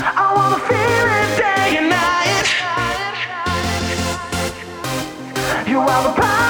I wanna feel it day and night. You are the power.